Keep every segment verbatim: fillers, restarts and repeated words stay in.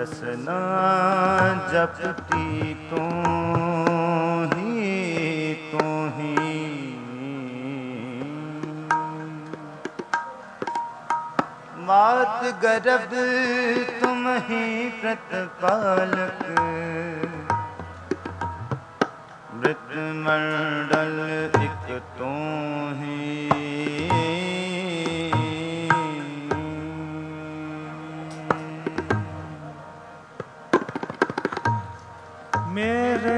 रसना जपती तू ही तू ही, मात गर्भ तुम ही प्रतिपालक, मृत मंडल एक तू ही। मेरे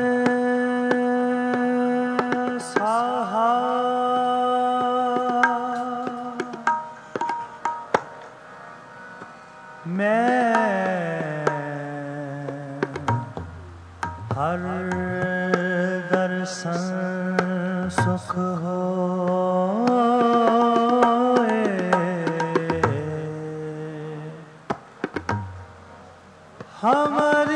साहा मैं हर दर्शन सुख हो, हमारी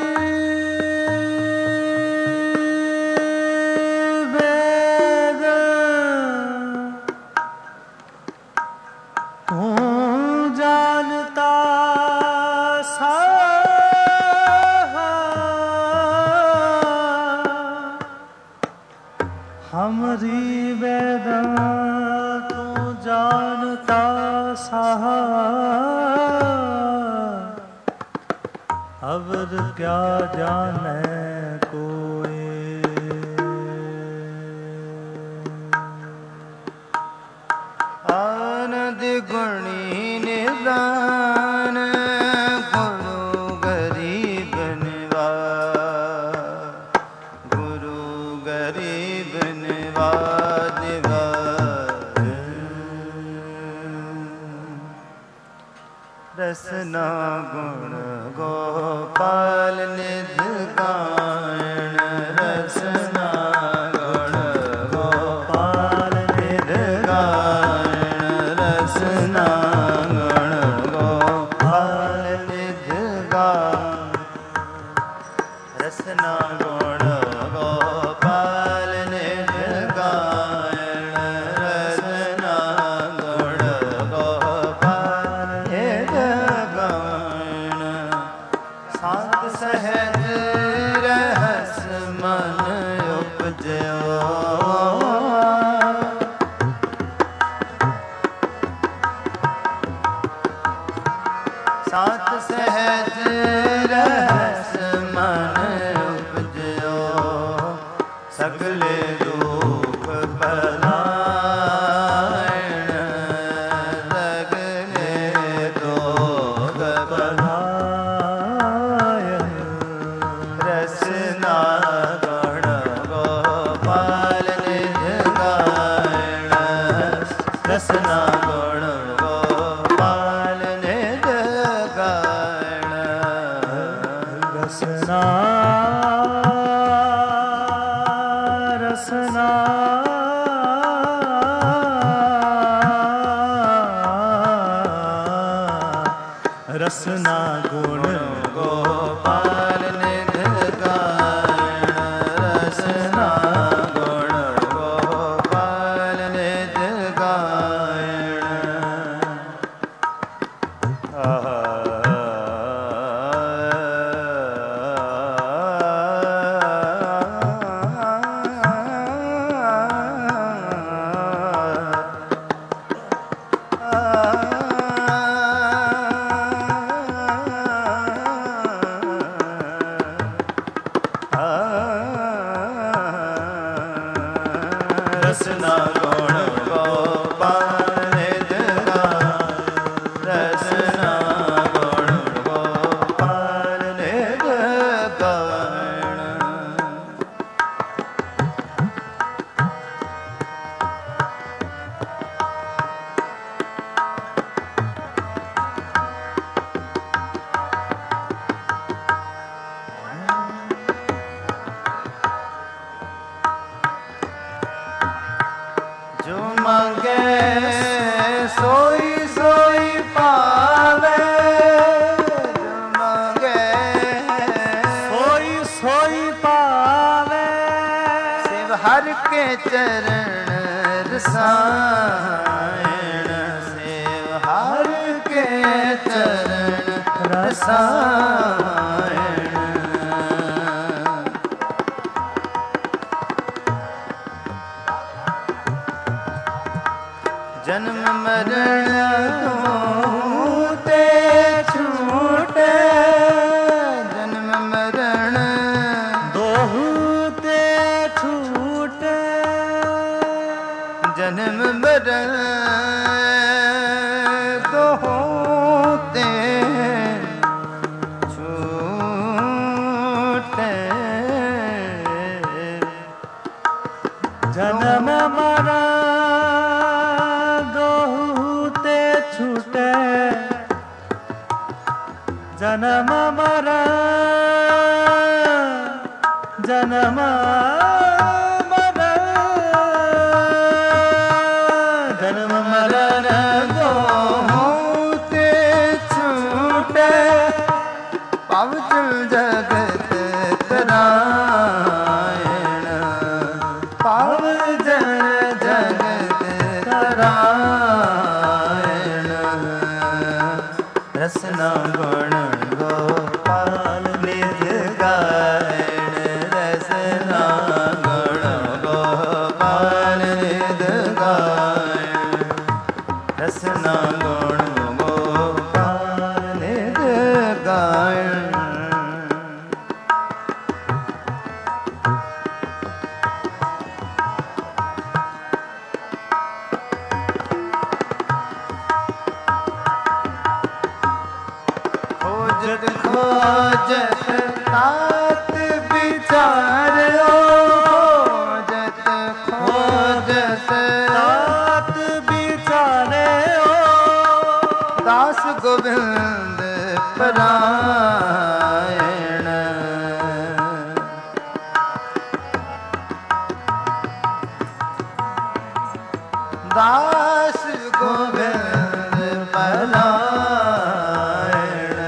हमारी वेदना तू जानता सहा, अब क्या जाने कोई। आनंद गुणी निदान गुरु गरीब निवाज, गुरु गरीब निवाज निवाज। रसना गुण गोपाल निध गायन, रसना गुण गोपाल निध गायन, रसना गुण गोपाल निध गायन, रसना गुण गोपाल निध गायन, रसना गुण गोपाल निध गायन। सात सहज रहस मन उपजयो, सात सहज रहस मन उपजयो, सगले दुख पलायन, सगले दुख पलायन। रसना गुण गोपाल निध गायन, रसना गुण गोपाल निध गायन, रसना रसना रसना गुण गोपाल निध गायन, रसना गुण गोपाल निध गायन। रसना गुण गोपाल निध गायन, रसना गुण गोपाल निध गायन। जो मांगे सोई सोई पावे, जो मांगे सोई सोई पावे, शिव हर के चरण रसायन, शिव हर के चरण रसायन। जन्म मरण ते छूटे, जन्म मरण दोहू ते छूटे, जन्म मरण दोहू ते छूटे, जन्म मरण दोहू ते छूटे, जन्म मरण जन्म मरण जन्म मरण दोहू ते छूटे, पावचल जगत तरायण, पावचल जगत तरायण, रसना गुण गोपाल निज गायण, रसना गुण गोपाल निज गायण, रसना गुण गोपाल निज गायण। खोजत खोजत तात विचारो, खोजत खोजत तात बिचारे ओ, दास गोविंद परायण, दास गोविंद परायण,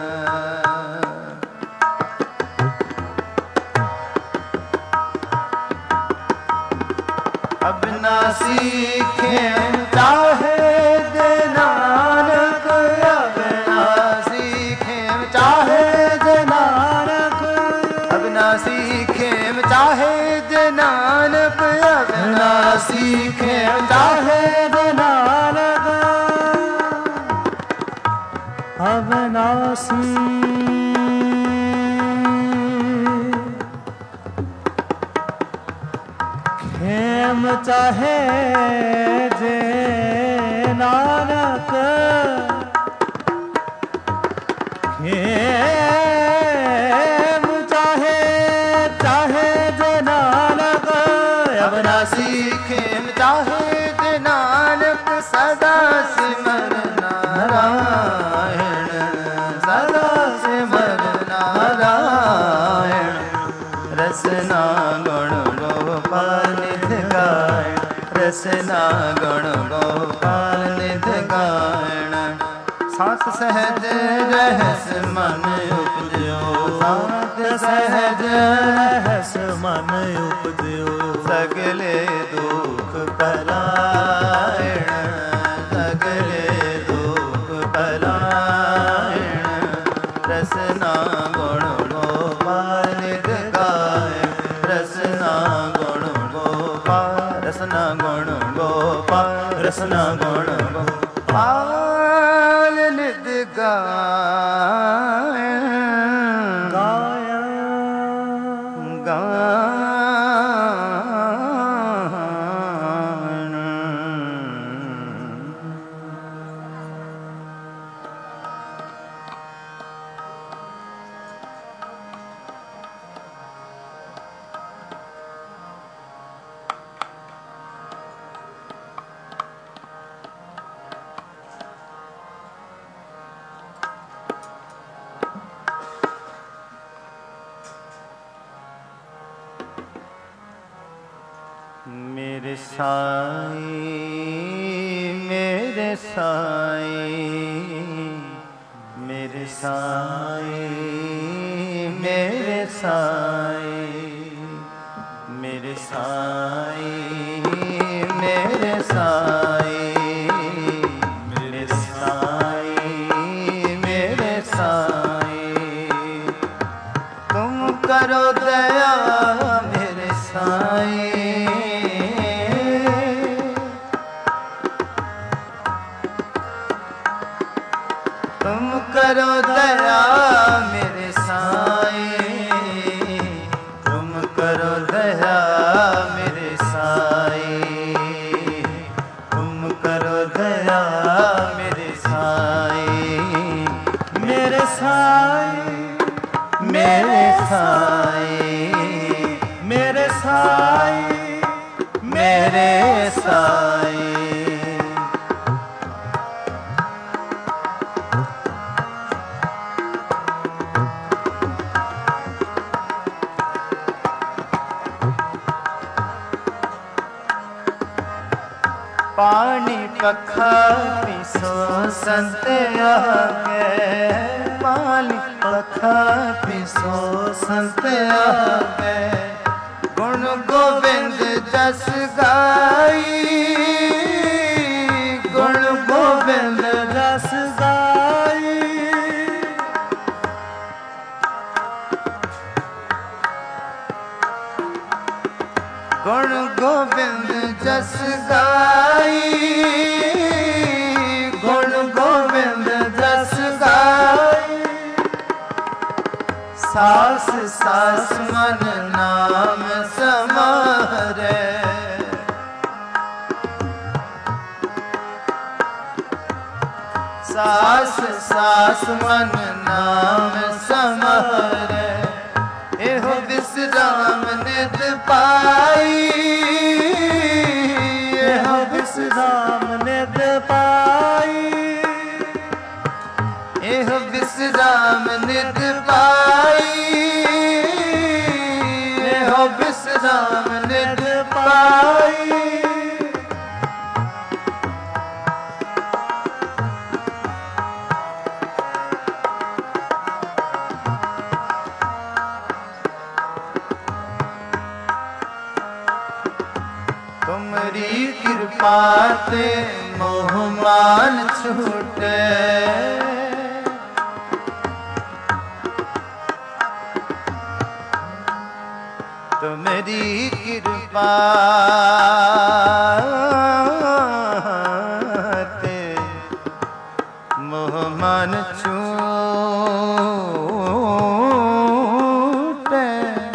अविनाशी खेम चाहे दे नानक, अविनाशी खेम चाहे दे नानक, अविनाशी खेम चाहे दे नानक, अविनाशी खेम चाहे दे नानक, अविनाशी खेम चाहे जे नानक, खेम चाहे चाहे जे नानक, अविनाशी खेम चाहे दे नानक, सदा सिमर नारायण, सदा सिमर नारायण, रसना गुण गोपाल निध गायण, रसना गुण गोपाल निध गायण, सात सहज रहस मन उपजो, सात सहज रहस मन उपजो, सगले दुख पलायण, सगले दुख पलायण, रसना गुण गोपाल निध गायण, रसना गुण गोपाल, रसना गुण गोपाल, रसना गुण गोपाल निध गायण, गायन गायण। मेरे साई मेरे साई मेरे साई मेरे साई मेरे साई मेरे साई मेरे साई मेरे साई तुम करो दया मेरे साई तुम करो दया मेरे साईं, तुम करो दया मेरे साईं, तुम करो दया मेरे साईं, मेरे साईं, मेरे साईं, मेरे साईं, मेरे साईं। पानी पखा पिसो संत आगे, पानी पखा पिसो संत आगे, गुण गोविंद जस गाई, गुण गोविंद रस गाई, गुण गोविंद जस गाई, गुण गोविंद जस गाई, सास सास मन नाम समारे, सास सास मन नाम समारे, एहो विश्राम नित पाई, एहो विश्राम नित पाई, एहो विश्राम नित पाई, एहो विश्राम नित पाई। तुमरी कृपा ते मोह मान छूटे, तुमरी कृपा ते मोह मान छूटे,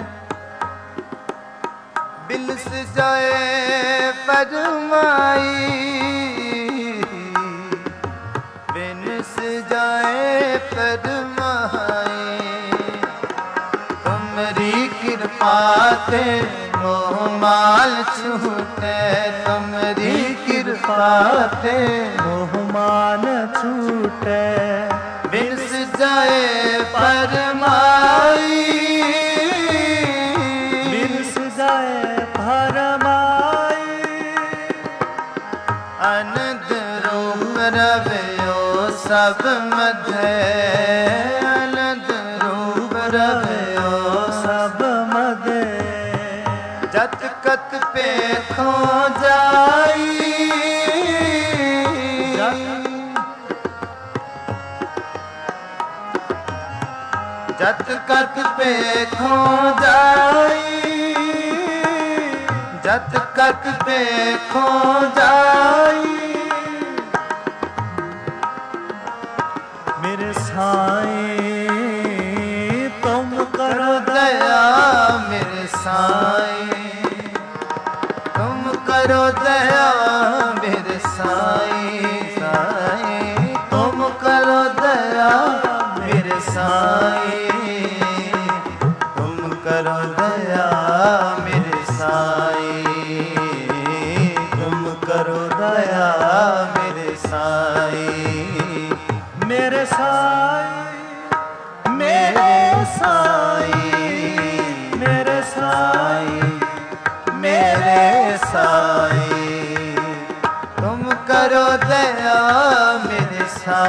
बिलस जाए परमाई, बिनस जाए परमाई, तुमरी कृपा ते मोह माल छूटे, तुमरी कृपा ते मोह मान छूटे, बिनस जाए परमाई, बिनस जाए भरमाई, अनंत रूप रवयो सब मध्य, अनंत रूप रवयो सब मदे, जत कत पे खो जाई, जत कत पे खो जाई, जत कत पे खो जाई, मेरे साईं तुम करो दया मेरे साईं, तुम करो दया मेरे साईं, साईं तुम करो दया मेरे साईं, तुम करो दया मेरे साईं, तुम करो दया मेरे साईं, मेरे साईं, मेरे साईं, मेरे साईं, मेरे साईं, तुम करो दया मेरे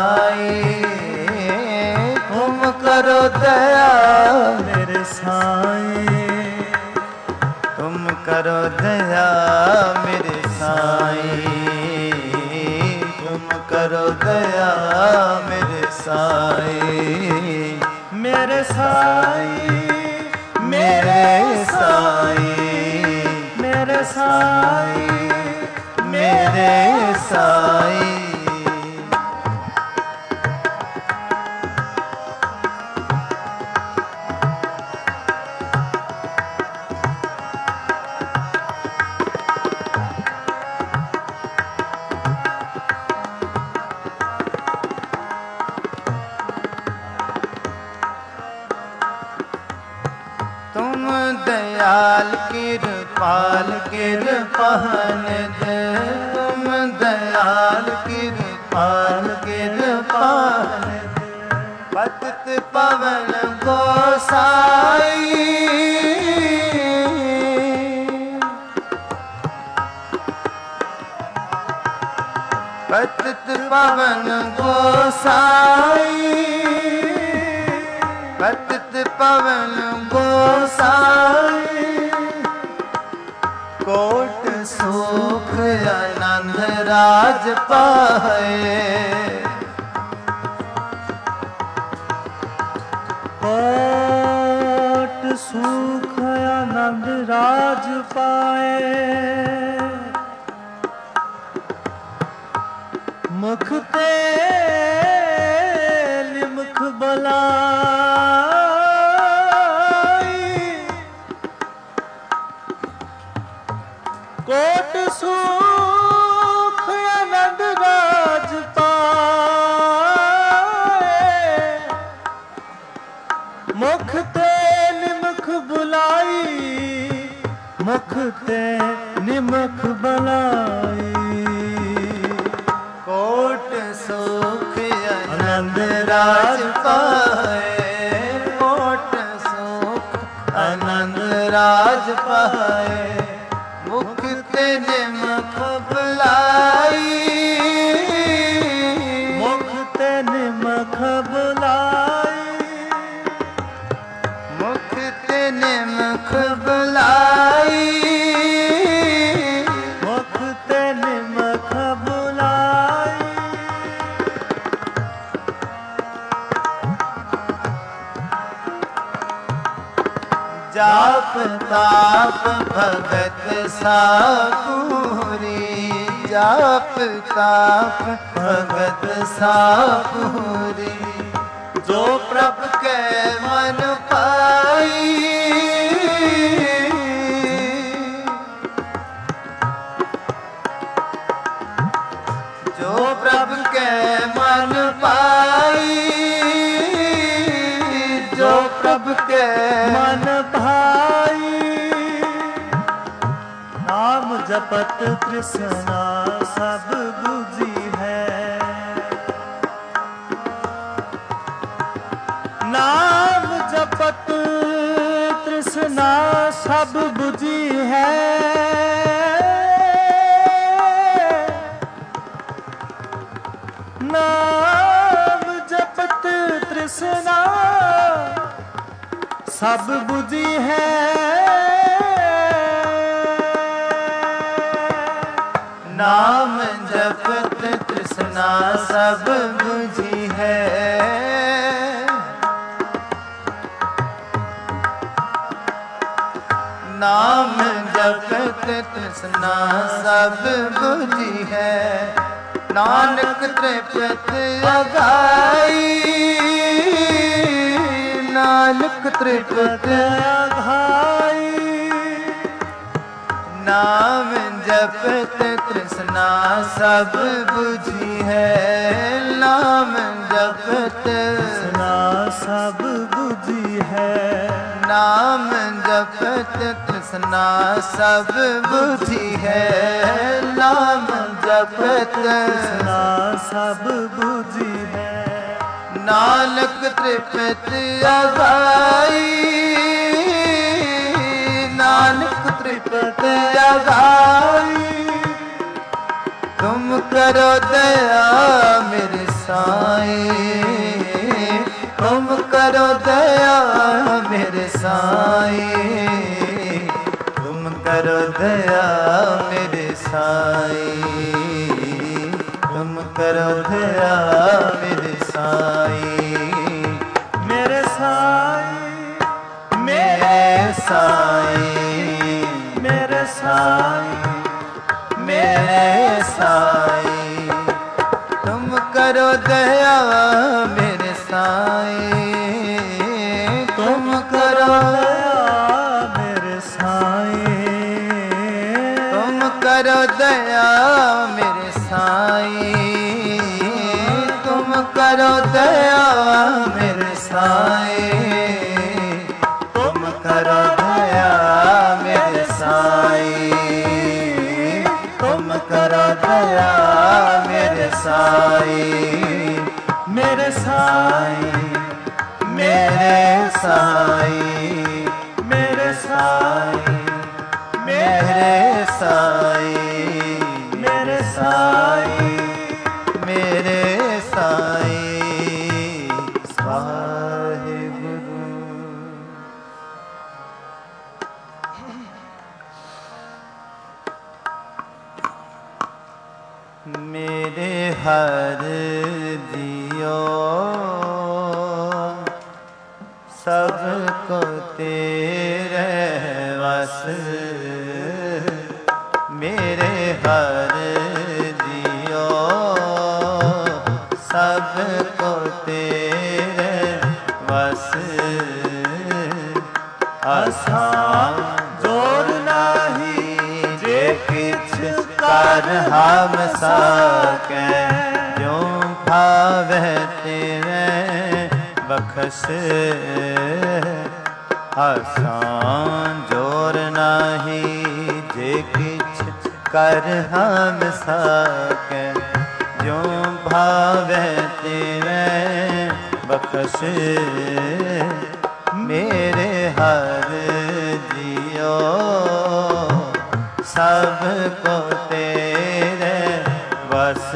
साईं, तुम करो दया मेरे साईं, तुम करो दया मेरे साईं, तुम करो दया मेरे साईं, मेरे साईं, मेरे साईं, मेरे साईं, मेरे साईं। दयाल कृपाल कृपान तुम दयाल कृपाल कृपान पतित पवन गोसाई पतित पवन गोसाई पतित पवन गोसाई कोट सुख आनंद राज पाए कोट सुख आनंद राज पाए मुख ते निमुख बलाई कोट सुख आनंद राज पाए मुख ते निमुख बुलाई मुख ते निमुख बुलाई कोट सुख आनंद राज पाए कोट सुख आनंद राज पाए मुख ते निमुख बुलाई मुख ते निमुख बुलाई मुख ते निमुख बुलाई मुख ते निमुख बुलाई जाप ताप भगत सापूरी जाप ताप भगत सापूरी जो प्रभ के मन पाई जो प्रभ के मन पाई जो प्रभ के मन भाई नाम जपत कृष्णा सब बुझी है नाम जपत कृष्णा सब बुझी है नाम जपत कृष्णा सब बुझी है नाम जपत तृष्णा सब बुझी है नाम जपत तृष्णा सब बुझी है नानक तृप्त अगाई नानक तृप्त अघाई नाम जपत तृष्णा सब बुझी है नाम जपत तृष्णा सब बुझी है नाम जपत तृष्णा सब बुझी है नाम जपत तृष्णा सब बुझी है नानक तृप्त अगाई नानक तृप्त अगाई तुम करो दया मेरे साईं तुम करो दया मेरे साईं तुम करो दया मेरे साईं तुम करो दया मेरे साईं मेरे साईं मेरे साईं मेरे साईं मेरे साईं तुम करो दया मेरे साईं तुम करो दया मेरे साईं तुम करो दया मेरे साईं तुम करो दया मेरे साईं तुम करो दया साई मेरे साई मेरे साई मेरे साई मेरे साई मेरे साई मेरे साई वाहिगुरु। मेरे हर दियो सबको तेरे वस, मेरे हर दियो सबको तेरे वस। आसान जोर नाही जे किछ कर हम सके, जो भावे तेरे बखश। आसान जोर नाही जे किछ कर हम सके, जो भावे तेरे बखश। मेरे हर जियो सबको तेरे वस,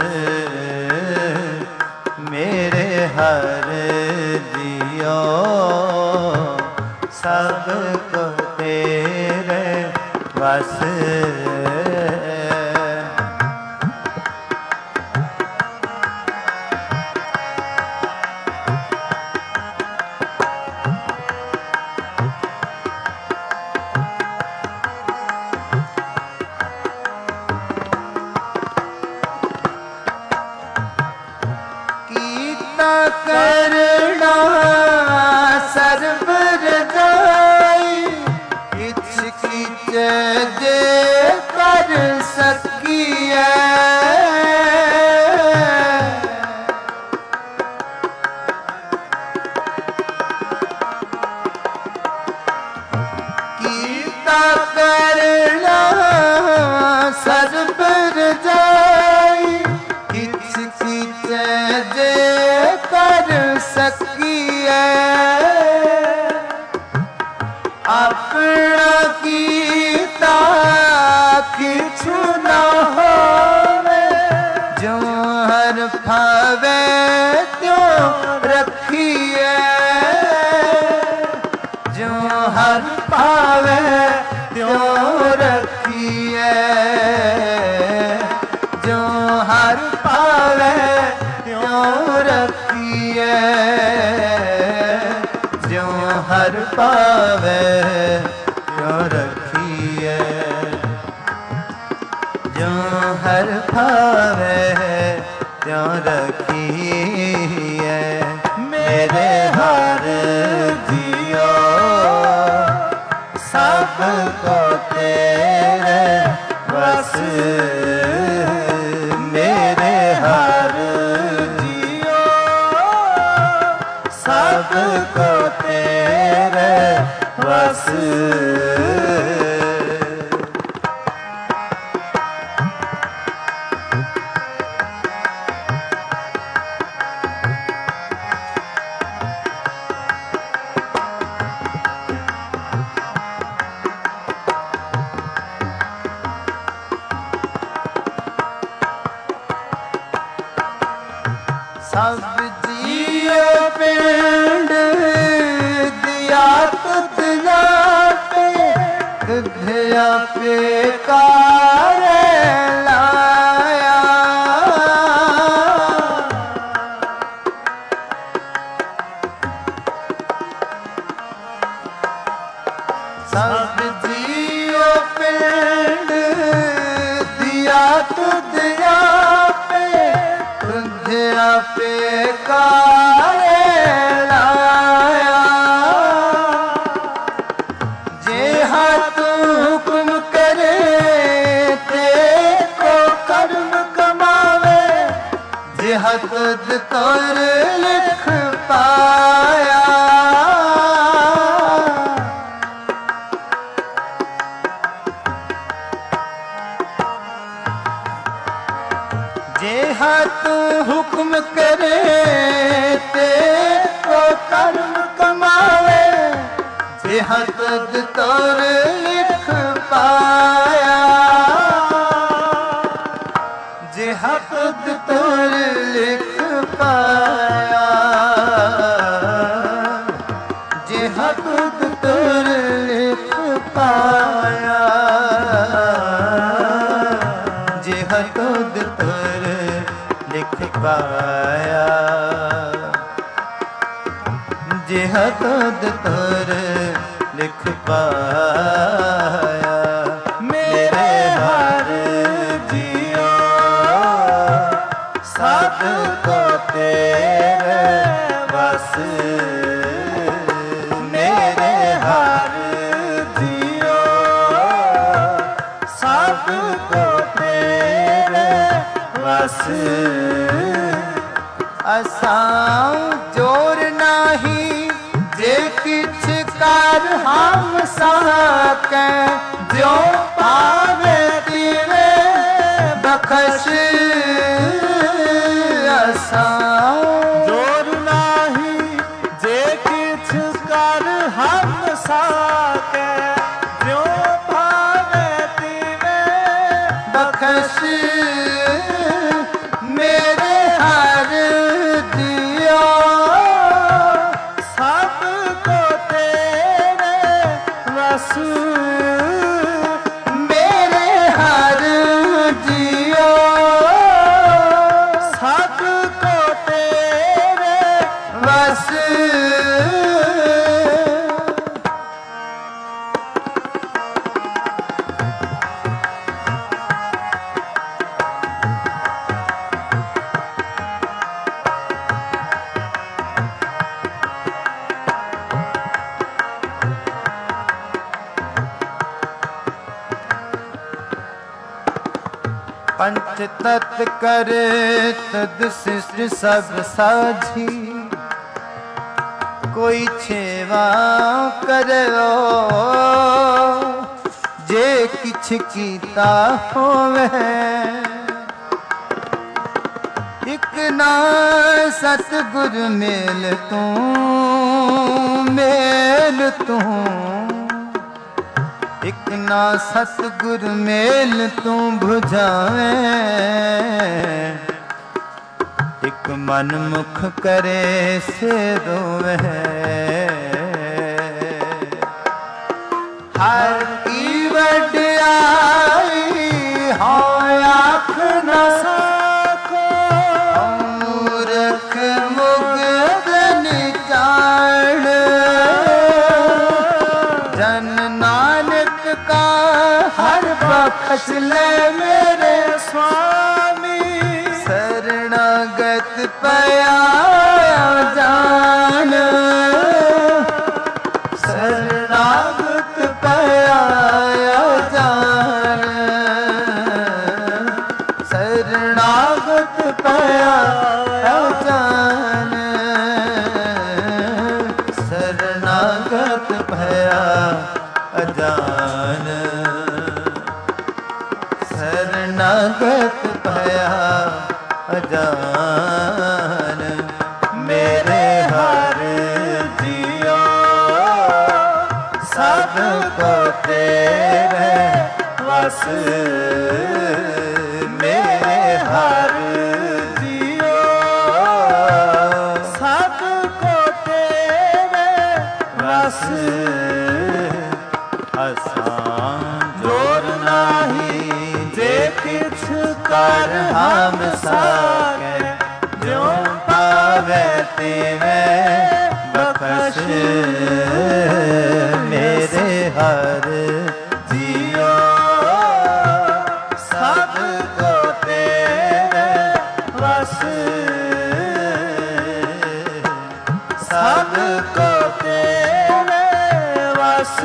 मेरे हर जियो सबको तेरे वस। करना सरबर जाई, किछ किच जे कर सकिए। कीता करना सरबर जाई, किछ किच जे कर सकिए। अपना कीता किछु न होवे, जो हर भावे त्यों रखिए। जो हर भावे त्यों रखिए, जो हर भावे त्यों रखिए। जो हर पावे त्यों रखिए, जो हर पावे त्यों रखिए। मेरे हर जियो सबको तेरे वस, मेरे हर जियो सबको तेरे वस। सब जियो पिंड दिया तुझा पे, तुझा पे कार लाया। सब जियो पिंड दिया तुझा पे, तुझा पे कार लाया। जे हाथ हुक्म करे ते को कर्म कमावे, जे हाथ कर लिख पाया। जे हाथ तू हुक्म करे ते ओ कर्म कमावे, जिहा तुद तोर लिख पाया, जिहा तुद तोर लिख पाया, जिहा तुद तोर लिख पाया, जिहा तुद तोर लिख पाया, जिहा तुद तोर लिख पाया। मेरे हर जियो सब को तेरे बस, मेरे हर जियो सब को तेरे बस। असां जोर नाही जे किछ कर हम साके, जो पावे तिवे बख्श। असां जोर नाही जे किछ कर हम साके, जो भावे तिवे बख्श। मेरे हर दियो सब को तेरे बस, मेरे हर दियो सब को तेरे बस। पंच तत्व करे तद सृष्टि सब साझी, कोई छेवा करो जे किछ कीता होवे। इक ना सतगुर मेल तू मेल तू, इक ना सतगुर मेल तू बुझावे। इक मन मुख करे से रोवे, हर की वड्याई हो आख न सको, मूर्ख मुग्ध निचाण। जन नानक का हर बख्श ले मेरे स्वामी, शरणागत पया जान, शरणागत पया जान, शरणागत पया जान, शरणागत पया अजान, शरणागत भया अजान। मेरे हर जियो सब को तेरे बस, मेरे हर जियो सब को तेरे बस। असां जोर नाही जे किछ कर हम साके, जो पावे तिवे बख्श। मेरे हर जियो सब को तेरे बस, सब को तेरे बस,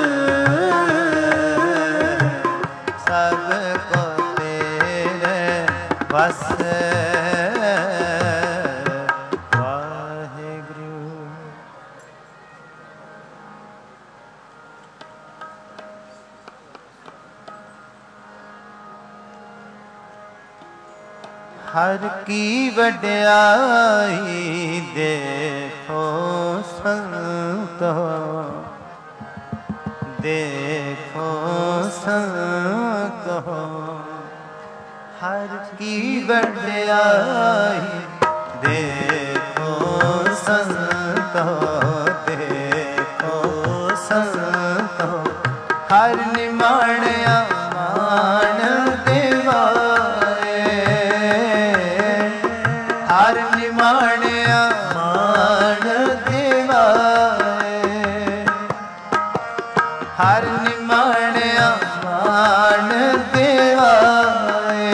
सब को तेरे बस। वाहिगुरु। हर की वड्याई देखो संतो, देखो संतो, हर की वड्याई देखो संतो, देखो संतो, हर निमाणया मान देवाए, हर निमाणया मान देवाए, हर निमाणया मान देवाए,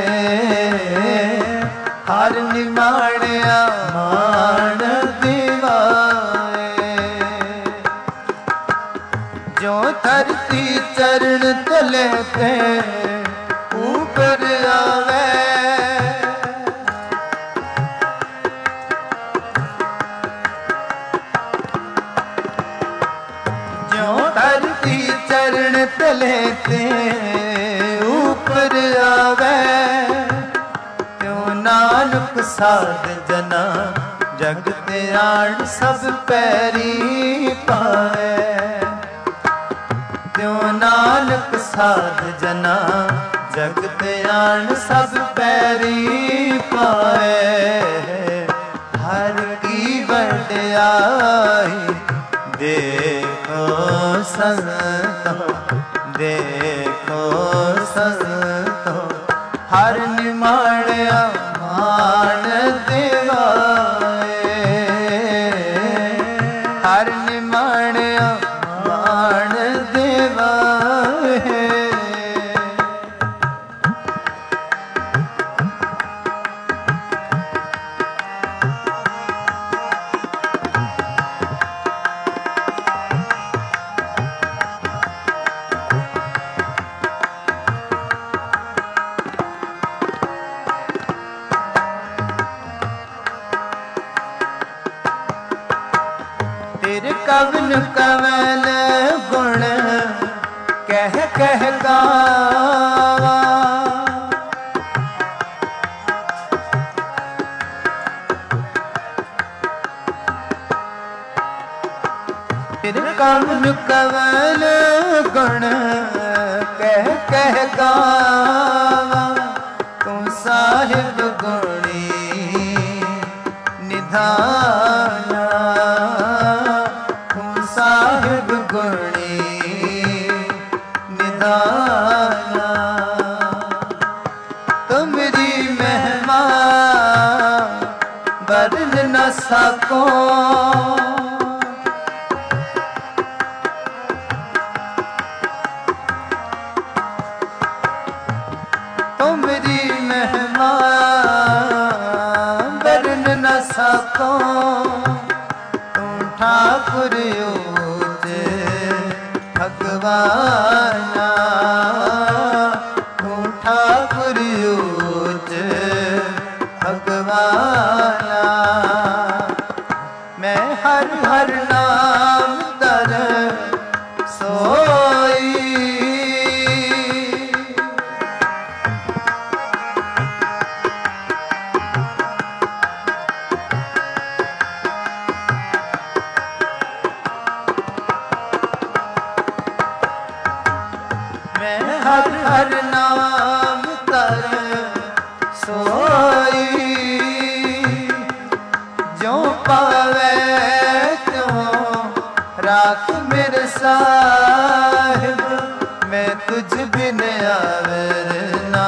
हर निमाणया मान देवाए। जो धरती चरण तले ते ऊपर आवे, जो धरती चरण तले ते ऊपर आवे, त्यों नानक साध जना जग ते आण सब पैरी पाए, त्यों नानक साध जना जग ते आण सब पैरी पाए। हर की वड्याई देखो संतो, देखो संतो, हर निमाणया मान देवाए, हर निमाणया मान देवाए। तेरे कवन कवन गुण कह कह गावा, तेरे कवन कवन गुण कह कह गावा, तू साहिब गुणी निधाना, साहिब गुणी निधाना, तुमरी महिमा बरन न सको, तुमरी महिमा बरन न सको, ठाकुर ऊच भगवाना, तू ठाकुर ऊच भगवाना। मैं हर हर नाम तर सोई, हर हर नाम तर सोई, जो पावे त्यों राख मेरे साहिब, मैं तुझ बिन आवर ना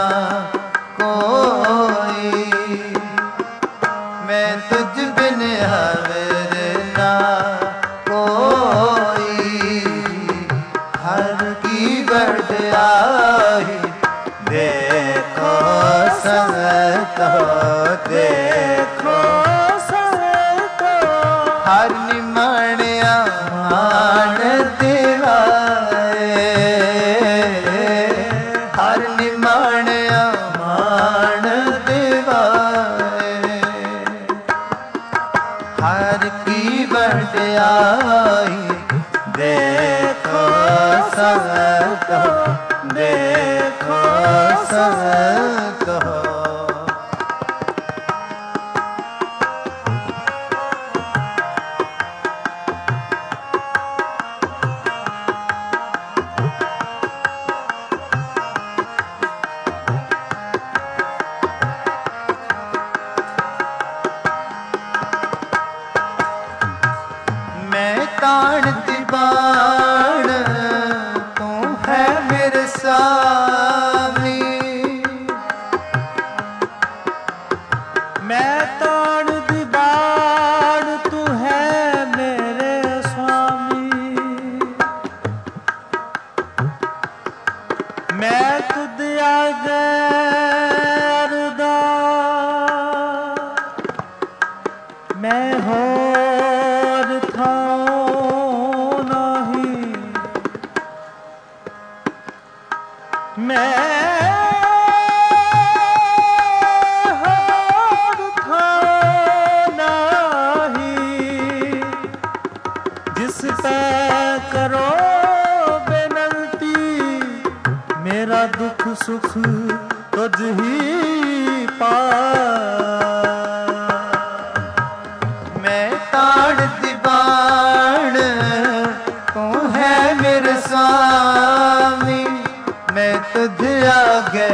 कोई, मैं तुझ बिन आवर ना कोई। हर की वड्याई देखो संतो, देखो संतो, हर निमाणया मान देवाए, हर निमाणया मान देवाए। हर की वड्याई देखो संतो, देखो संतो, मैं होर थाओ नाही, मैं होर थाओ नाही, जिस पे करो बेनती, मेरा दुख सुख तुझ ही पा। मैं ताड़ दीवान तू है मेरे स्वामी, मैं तुझ आगे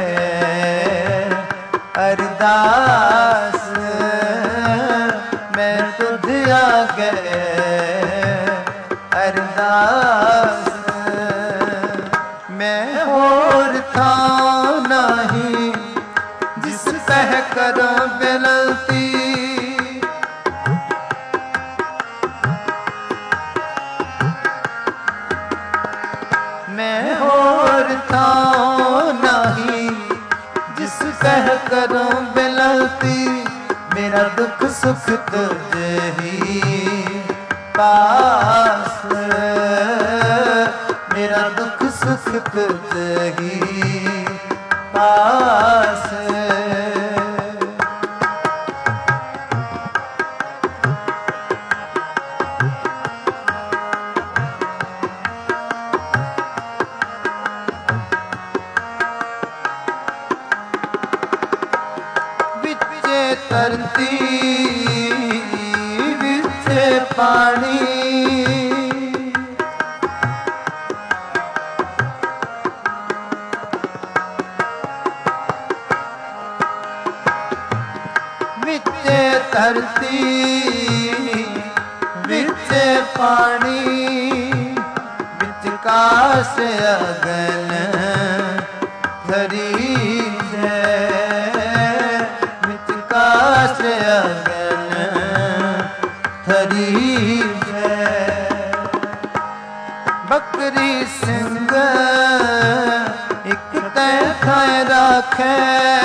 अरदास, मैं तुझ आगे अरदास। मैं होर था नहीं जिस पह करो बिनती, मैं होर था नहीं जिस कह करो बिनती, मेरा दुख सुख तुझे ही पास, मेरा दुख सुख तुझे ही पास। धरती विच पानी, विच धरती विच पानी, विच काश अगन धरी अगन धरी है। बकरी सिंह एक तय थाए राखे,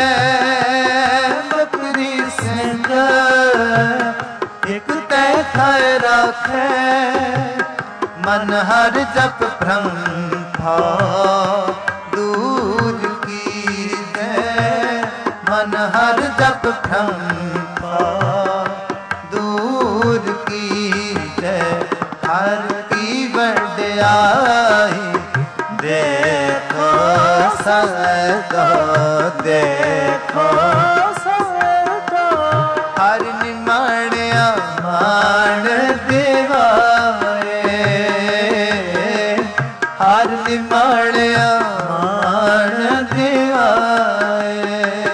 बकरी सिंह एक तय थाए राखे, मन हर जप भ्रम भाव दूर की जय, मन हर जप भ्रम दूर की जय। हर की वड्याई देखो सदा, देखो सदा, हर निमाणिया मान देवाए, हर निमाणिया मान देवाए।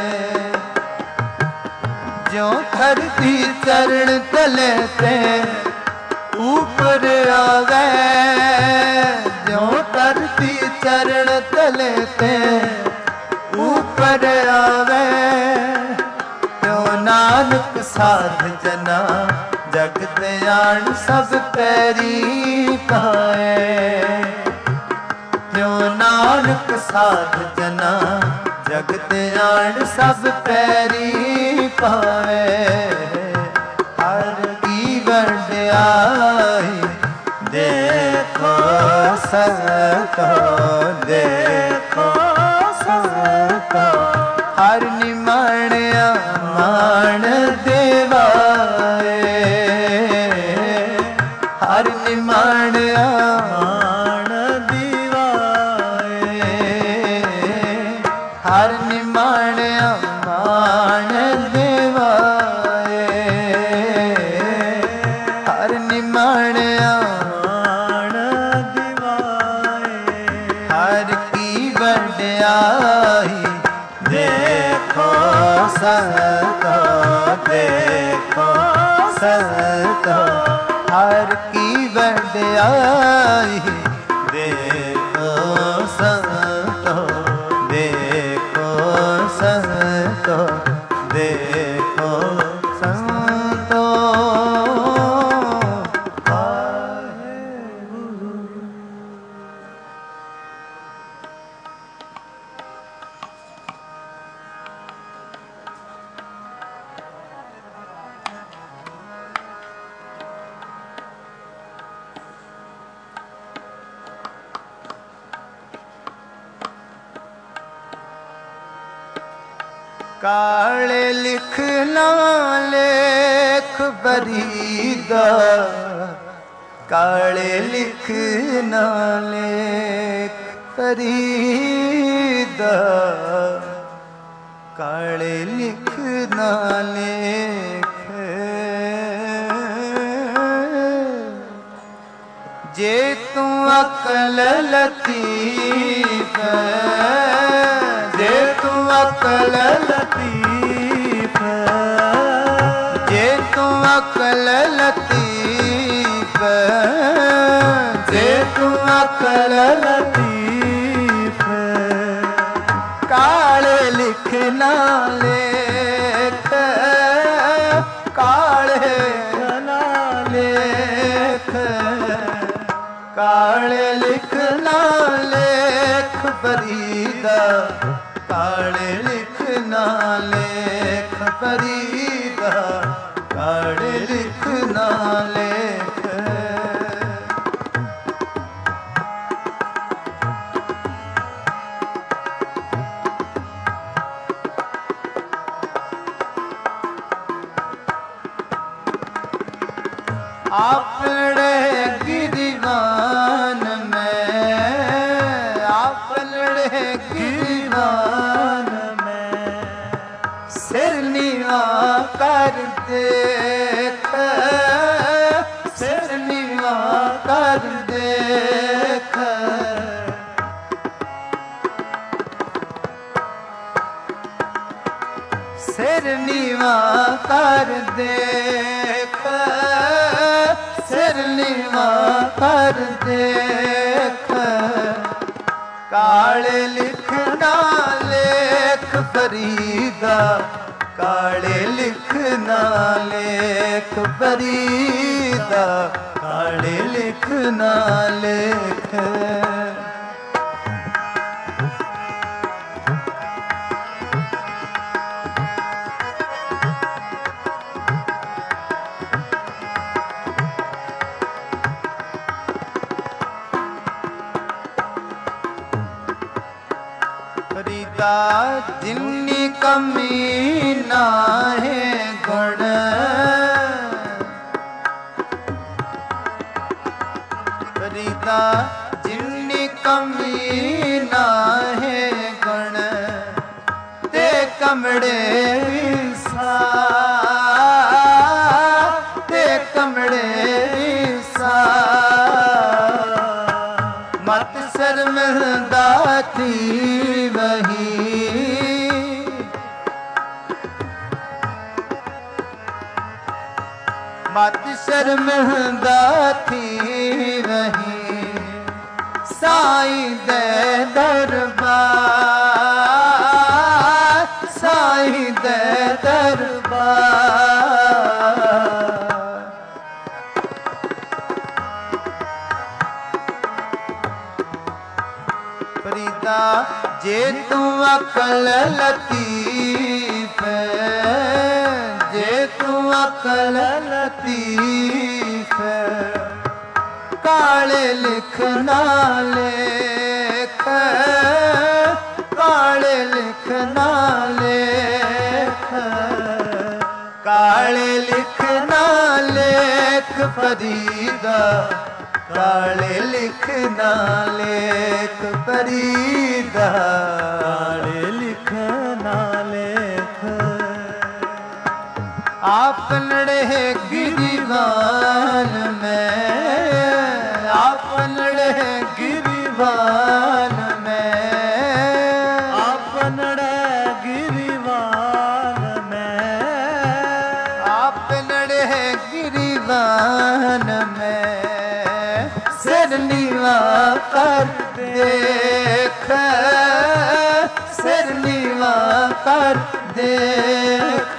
जो धरती चरण तले से ऊपर आवे, जो धरती चरण तले से ऊपर आवे, तो नानक साध जना जगत आन सब पैरी पाए, जो नानक साध जना जगत आन सब पैरी पावे। हर की वड्याई देखो सतो, देखो सतो, हर निमाणिया मान देवाए, हर निमाणिया मान देवाए, हर निमाणिया मान देवाए, हर निमाणिया मान देवाए। हर की वड्याई देखो सतो, देखो सतो, हर की वड्याई देखो सतो, देखो सतो, देखो सतो। ਕਾਲੇ ਲਿਖਣਾ ਲੇਖ ਬਰੀਦਾ, ਕਾਲੇ ਲਿਖਣਾ ਲੇਖ ਬਰੀਦਾ, ਕਾਲੇ ਲਿਖਣਾ ਲੇਖ। ਜੇ ਤੂੰ ਅਕਲ ਲਤੀਫ, ਜੇ ਤੂੰ ਅਕਲ ਲਤੀਫ, ਜੇ ਤੂੰ ਅਕਲ ਲਤੀਫ, ਜੇ ਤੂੰ ਅਕਲ ਲਤੀਫ, ਕਾਲੇ ਲਿਖਣਾ ਲੇਖ, ਕਾਲੇ ਲਿਖਣਾ ਲੇਖ, ਕਾਲੇ ਲਿਖਣਾ ਲੇਖ ਬਰੀਦਾ, ਕਾਲੇ ਲਿਖਣਾ ਲੇਖ ਬਰੀਦਾ, ਕਾਲੇ ਲਿਖਣਾ ਲੇਖ। आपने गिरवान में, आपने गिरवान में सिर नीवा कर देख, सिर नीवा कर देख, सिर नीवा कर देख, सिर नीवा कर देख, काले लिखना लेख बरीदा, काले लिखना लेख बरीदा, काले लिखना लेख। फरीदा जिन्नी कमी ना है गुण, फरीदा जिन्नी कमी ना है गुण, ते कमड़े सा, ते कमड़े सा, मत शर्मिंदा थी वही, मत शर्मिंदा थी वही, साईं दे दरबार, साईं दे दरबार। फरीदा जे तू अकल लतीफ, जे तू अकल लतीफ, काले लिखना लेख, काले लिखना लेख, काले लिखना लेख फरीदा, काले लिखना लेख फरीदा, काले लिखना लेख। आपने गिरिवान में, आपने गिरिवान में, आपने गिरिवान में, आपने गिरिवान में सिर नीवा कर देख, सिर नीवा कर देख,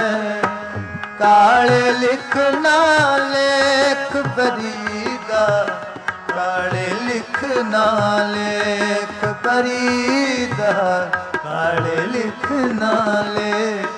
काले लिखना लेख बरीदा, काले लिखना लेख बरीदा, काले लिखना लेख।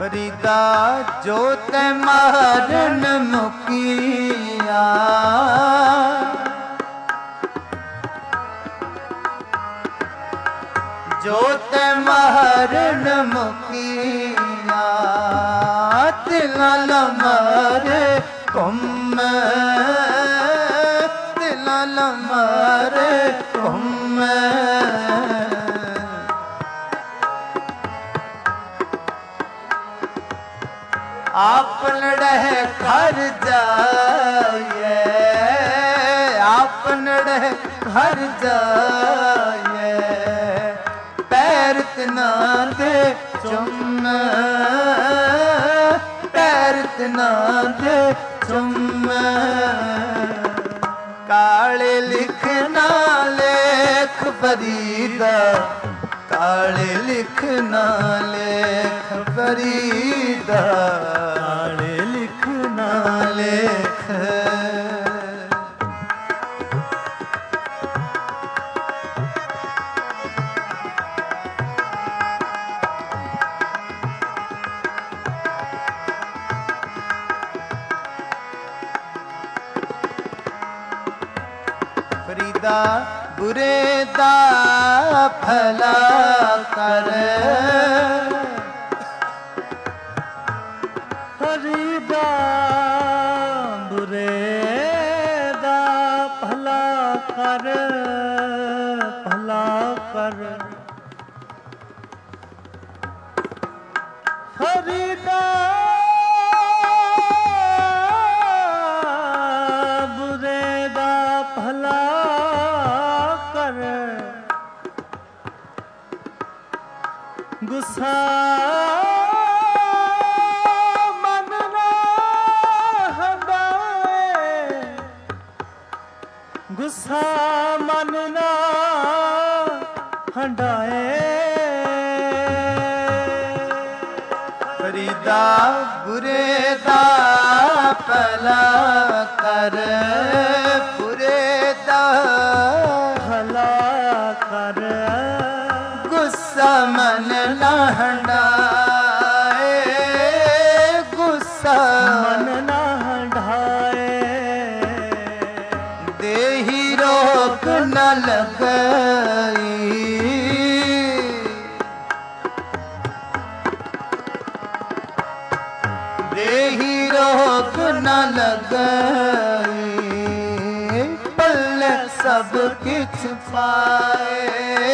ਫਰੀਦਾ ਜੋ ਤੈ ਮਾਰਨ ਮੁਕੀਆ, ਜੋ ਤੈ ਮਾਰਨ ਮੁਕੀਆ, ਤਿਲਾਂ ਲਮਾਰੇ ਘੁੰਮ, ਤਿਲਾਂ ਲਮਾਰੇ ਘੁੰਮ, आपन रह घर जाए, आपन रह घर जाए, पैर तना दे चुम, पैर तना दे चुम, काले लिखना लेख फरीदा, काले लिखना लेख फरीदा, काले लिखना लेख। फरीदा बुरे दा भला कर, फरीदा बुरे दा भला कर, भला कर, फरीदा बुरे दा भला कर, गुस्सा मन ना हटाए, गुस्सा मन ना हटाए, फरीदा बुरे दा भला कर, बुरे दा भला कर, गुस्सा मन ना हटाए, गुस्सा मन ना हटाए, देही रोक न लगई, देही रोक न लगई, पल्ले सब किछ पाए,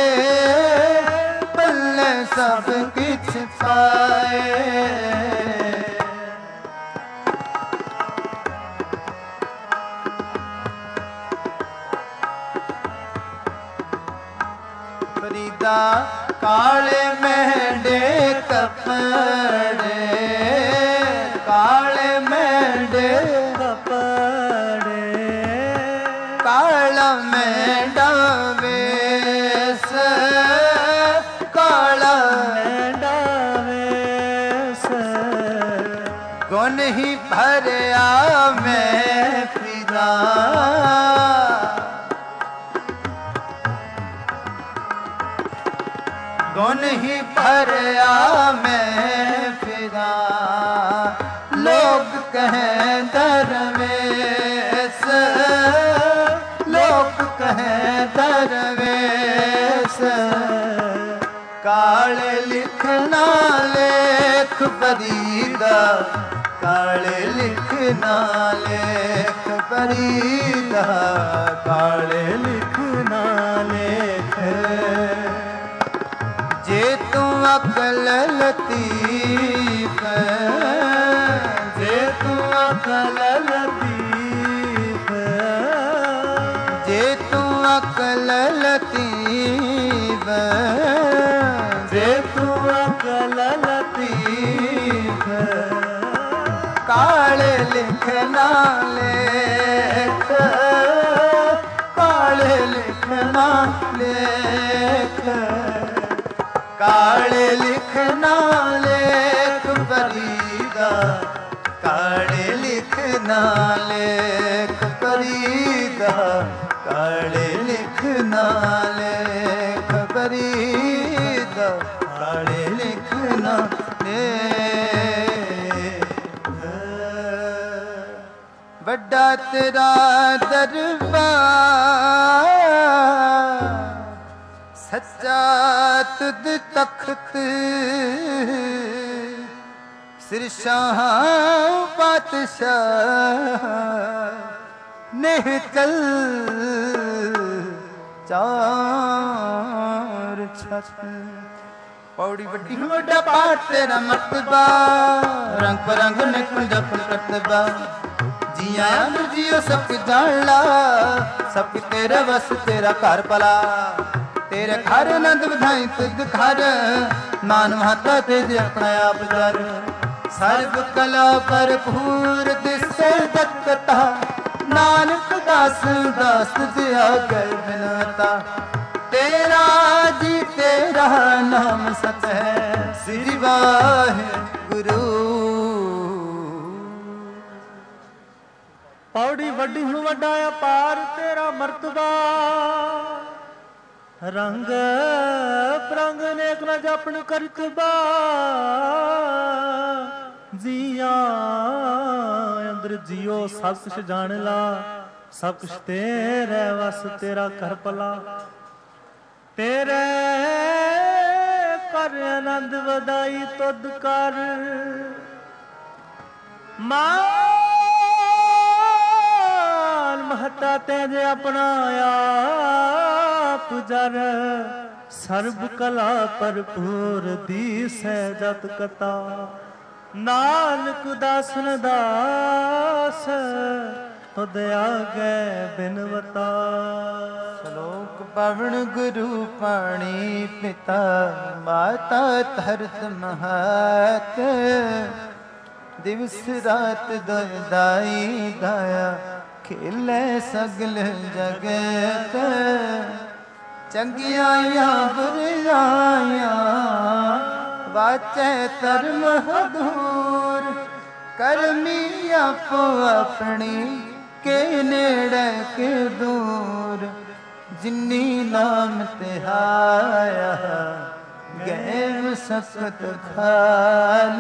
पल्ले सब किछ पाए, फरीदा काले मेंढे कपड़े, काले मेंढे कपड़े, काला मेंढा वेश, काला मेंढा वेश, गुन ही भरया मैं फिरा, गुन ही भरया मैं फिरा, लोग कहें दरवेश, लोग कहें दरवेश, काले लिखना लेख फरीदा, काले लिखना लेख फरीदा, काले लिखना लेख। जे तू अकल लतीफ, जे तू अकल लतीफ, जे तू अकल लतीफ, जे तू अकल लतीफ, काले लिखना लेख, काले लिखना लेख, काले लिखना लेख फरीदा, काले लिखना लेख फरीदा, काले लिखना लेख फरीदा, काले लिखना लेख। ਵੱਡਾ ਤੇਰਾ ਦਰਬਾਰ, ਸੱਚਾ ਤੁਧ ਤਖਤ, ਸਿਰ ਸ਼ਾਹ ਪਾਤਸ਼ਾਹ ਨਿਹਕਲ ਚਾਰ ਛੱਤ। ਪੌੜੀ ਵੱਡੀ ਵੱਡਾ ਪਾਠ ਤੇਰਾ ਮਰਤਬਾ, ਰੰਗ ਪਰੰਗ ਨੇ ਕੁੰਜਪਨ ਕਰਤਬਾ। ਜੀ ਆਇਆ ਨੂੰ ਜੀਓ ਸਭ ਕੁਝ ਜਾਣ ਲਾ, ਸਭ ਕੁਝ ਤੇਰਾ ਵਸ ਤੇਰਾ ਘਰ ਭਲਾ। ਤੇਰੇ ਘਰ ਆਨੰਦ ਵਧਾਈ ਤੁਧ ਘਰ, ਨਾਨ ਮਹਤਾ ਤੇਜ ਆਪਣਾ ਆਪ ਜਰ। ਸਰਬ ਕਲਾ ਭਰਪੂਰ ਦਿਸੇ ਦਕਤਾ, ਨਾਨਕ ਦਾਸ ਦਾਸ ਦਿਆ ਗਏ ਬਿਨਤਾ। तेरा जी तेरा नाम सत है, श्री वाहिगुरु। ਪੌੜੀ ਵੱਡੀ ਹੁਣ ਵੱਡਾ ਅਪਾਰ ਤੇਰਾ ਮਰਤਬਾ, ਰੰਗ ਪ੍ਰੰਗ ਨੇਕ ਨਾ ਜਪਣ ਕਰਤਬਾ। ਜੀਆਂ ਅੰਦਰ ਜਿਉ ਸਭ ਕੁਛ ਜਾਣ ਲਾ, ਸਭ ਕੁਛ ਤੇਰੇ ਵਸ ਤੇਰਾ ਕਰ ਭਲਾ। ਤੇਰੇ ਕਰ ਆਨੰਦ ਵਧਾਈ ਤੁਧ ਕਰ, ਮਾਨ ਮਹਤਾ ਤੇਜ ਆਪਣਾ ਆਪ ਜਰ। ਸਰਬ ਕਲਾ ਭਰਪੂਰ ਦੀਸੈ ਜਤ ਕਤਾ, ਨਾਨਕ ਦਾਸਨ ਦਾਸ ਤੁਧ ਆਗੇ ਬਿਨਵਤਾ। ਸ਼ਲੋਕ ਪਵਨ ਗੁਰੂ ਪਾਣੀ ਪਿਤਾ, ਮਾਤਾ ਧਰਤ ਮਹਤ। ਦਿਵਸ ਰਾਤ ਦਾਈ ਦਾਇਆ, ਖੇਲੇ ਸਗਲ ਜਗਤ। ਚੰਗਿਆਈਆਂ ਬੁਰਾਈਆਂ, ਵਾਚੈ ਧਰਮ ਹਦੂਰ। ਕਰਮੀ ਆਪੋ ਆਪਣੀ, ਕੇ ਨੇੜੇ ਕੇ ਦੂਰ। ਜਿਨੀ ਨਾਮ ਤਿਹਾਇਆ, ਗਏ ਮਸਕਤ ਖਾਲ।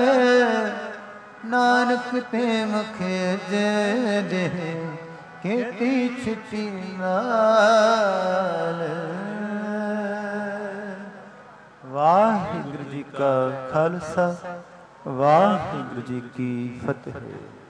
ਨਾਨਕ ਤੇ ਮੁਖ ਜੇ, ਕੀਤੀ ਛੁੱਟੀ ਨਾਲ। ਵਾਹਿਗੁਰੂ ਜੀ ਕਾ ਖਾਲਸਾ, ਵਾਹਿਗੁਰੂ ਜੀ ਕੀ ਫਤਿਹ।